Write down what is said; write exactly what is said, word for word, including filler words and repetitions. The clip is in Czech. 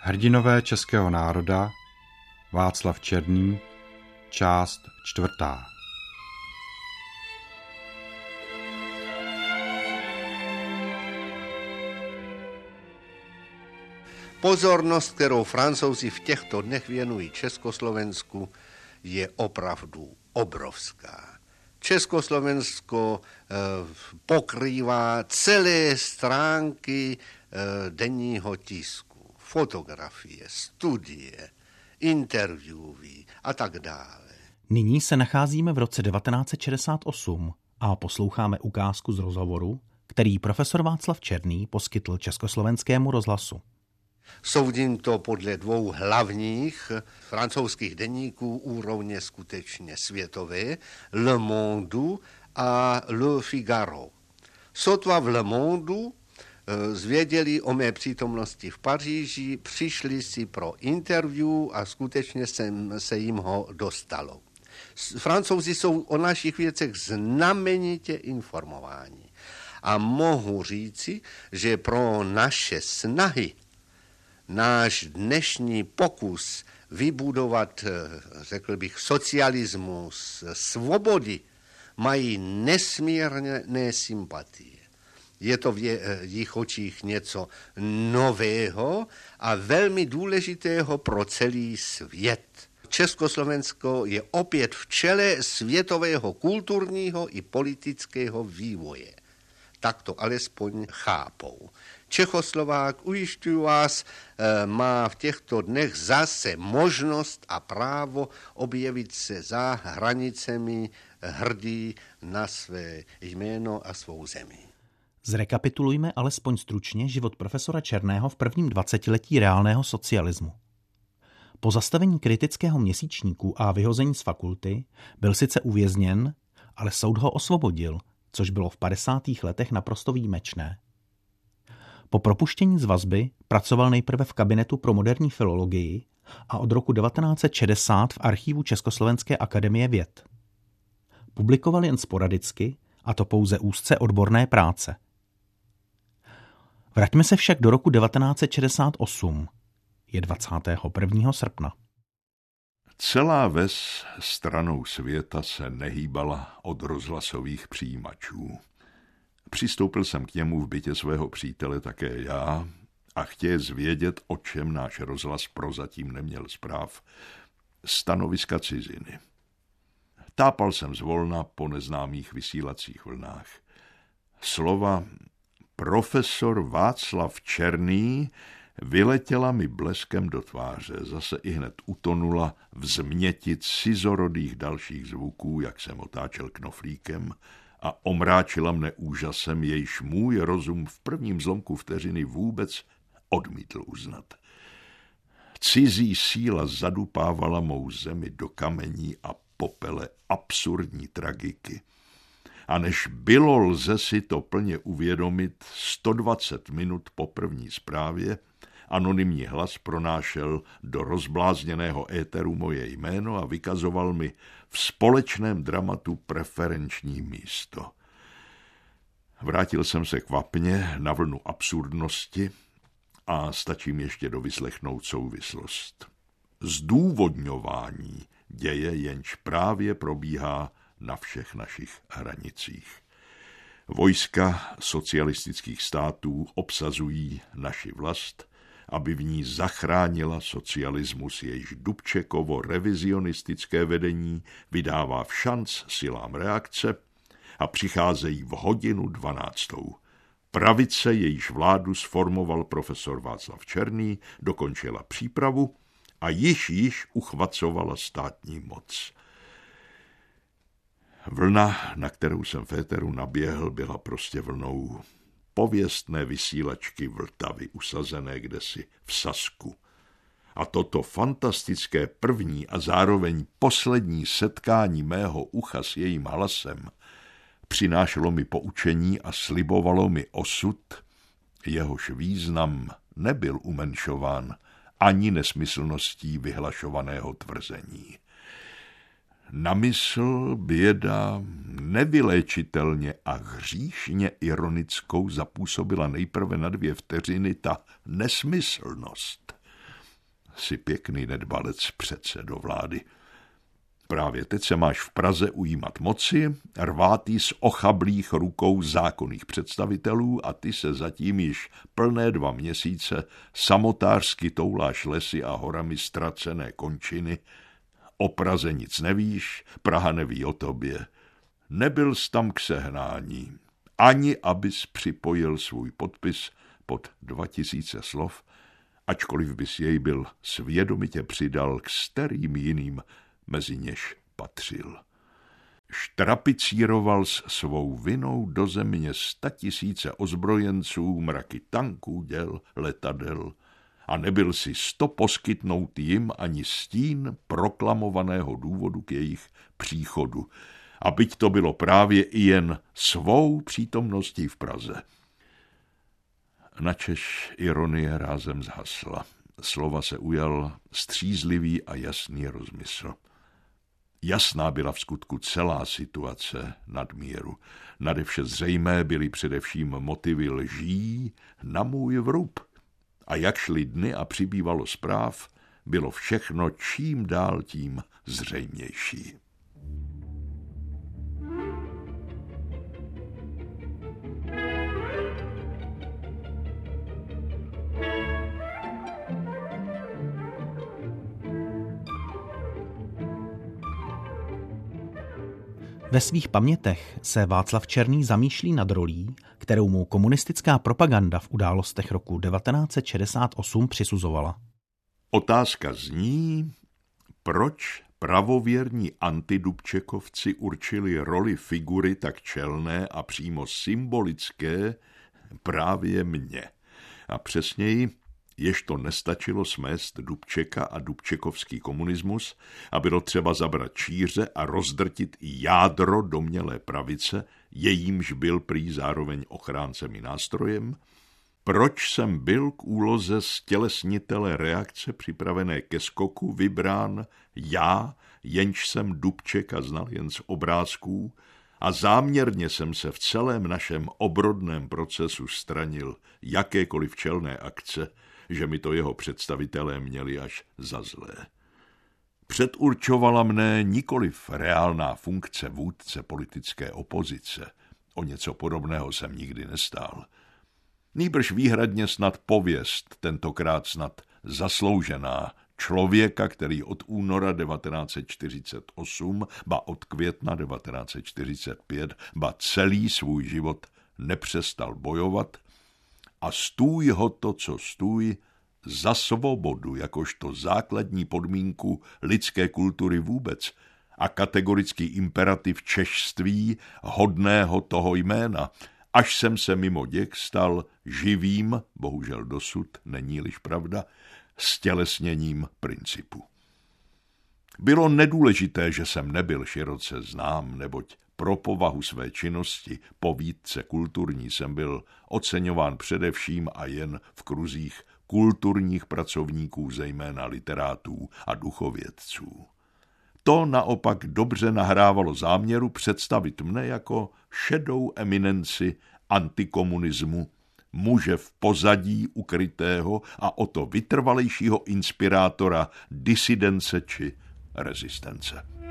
Hrdinové českého národa, Václav Černý, část čtvrtá. Pozornost, kterou Francouzi v těchto dnech věnují Československu, je opravdu obrovská. Československo eh, pokrývá celé stránky eh, denního tisku, fotografie, studie, interviewy a tak dále. Nyní se nacházíme v roce devatenáct set šedesát osm a posloucháme ukázku z rozhovoru, který profesor Václav Černý poskytl Československému rozhlasu. Soudím to podle dvou hlavních francouzských deníků úrovně skutečně světové, Le Monde a Le Figaro. Sotva v Le Monde zvěděli o mé přítomnosti v Paříži, přišli si pro interview a skutečně jsem se jim ho dostalo. Francouzi jsou o našich věcech znamenitě informováni. A mohu říci, že pro naše snahy náš dnešní pokus vybudovat, řekl bych, socialismus, svobody, mají nesmírné sympatie. Je to v jejich očích něco nového a velmi důležitého pro celý svět. Československo je opět v čele světového kulturního i politického vývoje. Tak to alespoň chápou. Čechoslovák, ujišťuji vás, má v těchto dnech zase možnost a právo objevit se za hranicemi hrdý na své jméno a svou zemi. Zrekapitulujme alespoň stručně život profesora Černého v prvním dvacetiletí reálného socialismu. Po zastavení kritického měsíčníku a vyhození z fakulty byl sice uvězněn, ale soud ho osvobodil, což bylo v padesátých letech naprosto výjimečné. Po propuštění z vazby pracoval nejprve v kabinetu pro moderní filologii a od roku devatenáct set šedesát v archivu Československé akademie věd. Publikoval jen sporadicky, a to pouze úzce odborné práce. Vraťme se však do roku devatenáct set šedesát osm. Je dvacátého prvního srpna. Celá ves stranou světa se nehýbala od rozhlasových přijímačů. Přistoupil jsem k němu v bytě svého přítele také já a chtěl zvědět, o čem náš rozhlas prozatím neměl zpráv, stanoviska ciziny. Tápal jsem zvolna po neznámých vysílacích vlnách. Slova profesor Václav Černý vyletěla mi bleskem do tváře, zase ihned utonula v změti cizorodých dalších zvuků, jak jsem otáčel knoflíkem, a omráčila mne úžasem, jejž můj rozum v prvním zlomku vteřiny vůbec odmítl uznat. Cizí síla zadupávala mou zemi do kamení a popele absurdní tragiky. A než bylo lze si to plně uvědomit, sto dvacet minut po první zprávě anonymní hlas pronášel do rozblázněného éteru moje jméno a vykazoval mi v společném dramatu preferenční místo. Vrátil jsem se kvapně na vlnu absurdnosti a stačím ještě dovyslechnout souvislost. Zdůvodňování děje, jenž právě probíhá na všech našich hranicích. Vojska socialistických států obsazují naši vlast, aby v ní zachránila socialismus, jejíž Dubčekovo revizionistické vedení vydává v šanc silám reakce a přicházejí v hodinu dvanáctou. Pravice, jejíž vládu sformoval profesor Václav Černý, dokončila přípravu a již již uchvacovala státní moc. Vlna, na kterou jsem v éteru naběhl, byla prostě vlnou pověstné vysílačky Vltavy, usazené kdesi v Sasku. A toto fantastické první a zároveň poslední setkání mého ucha s jejím hlasem přinášelo mi poučení a slibovalo mi osud, jehož význam nebyl umenšován ani nesmyslností vyhlašovaného tvrzení. Na mysl běda nevyléčitelně a hříšně ironickou zapůsobila nejprve na dvě vteřiny ta nesmyslnost. si pěkný nedbalec předsedo vlády. Právě teď se máš v Praze ujímat moci, rvátý z ochablých rukou zákonných představitelů a ty se zatím již plné dva měsíce samotářsky touláš lesy a horami ztracené končiny. O Praze nic nevíš, Praha neví o tobě. Nebyl jsi tam k sehnání, ani abys připojil svůj podpis pod dva tisíce slov, ačkoliv bys jej byl svědomitě přidal k starým jiným, mezi něž patřil. Štrapicíroval s svou vinou do země statisíce ozbrojenců, mraky tanků, děl, letadel a nebyl si sto poskytnout jim ani stín proklamovaného důvodu k jejich příchodu. A byť to bylo právě i jen svou přítomností v Praze. Načež ironie rázem zhasla. Slova se ujal střízlivý a jasný rozmysl. Jasná byla v skutku celá situace nadmíru. Nadevše zřejmé byly především motivy lží na můj vrub. A jak šly dny a přibývalo zpráv, bylo všechno čím dál tím zřejmější. Ve svých pamětech se Václav Černý zamýšlí nad rolí, kterou mu komunistická propaganda v událostech roku devatenáct set šedesát osm přisuzovala. Otázka zní, proč pravověrní antidubčekovci určili roli figury tak čelné a přímo symbolické právě mně. A přesněji, jež to nestačilo smést Dubčeka a dubčekovský komunismus a bylo třeba zabrat číře a rozdrtit i jádro domnělé pravice, jejímž byl prý zároveň ochráncem i nástrojem, proč jsem byl k úloze stělesnitele reakce připravené ke skoku vybrán já, jenž jsem Dubčeka znal jen z obrázků, a záměrně jsem se v celém našem obrodném procesu stranil jakékoliv čelné akce, že mi to jeho představitelé měli až za zlé. Předurčovala mne nikoliv reálná funkce vůdce politické opozice, o něco podobného jsem nikdy nestál. Nýbrž výhradně snad pověst, tentokrát snad zasloužená, člověka, který od února devatenáct set čtyřicet osm, ba od května devatenáct set čtyřicet pět, ba celý svůj život nepřestal bojovat a stůj ho to, co stůj, za svobodu, jakožto základní podmínku lidské kultury vůbec a kategorický imperativ češství hodného toho jména, až jsem se mimo děk stal živým, bohužel dosud, není-liž pravda, stělesněním principu. Bylo nedůležité, že jsem nebyl široce znám, neboť pro povahu své činnosti, povídce kulturní, jsem byl oceňován především a jen v kruzích kulturních pracovníků, zejména literátů a duchovědců. To naopak dobře nahrávalo záměru představit mne jako šedou eminenci antikomunismu, muže v pozadí ukrytého a o to vytrvalejšího inspirátora disidence či rezistence.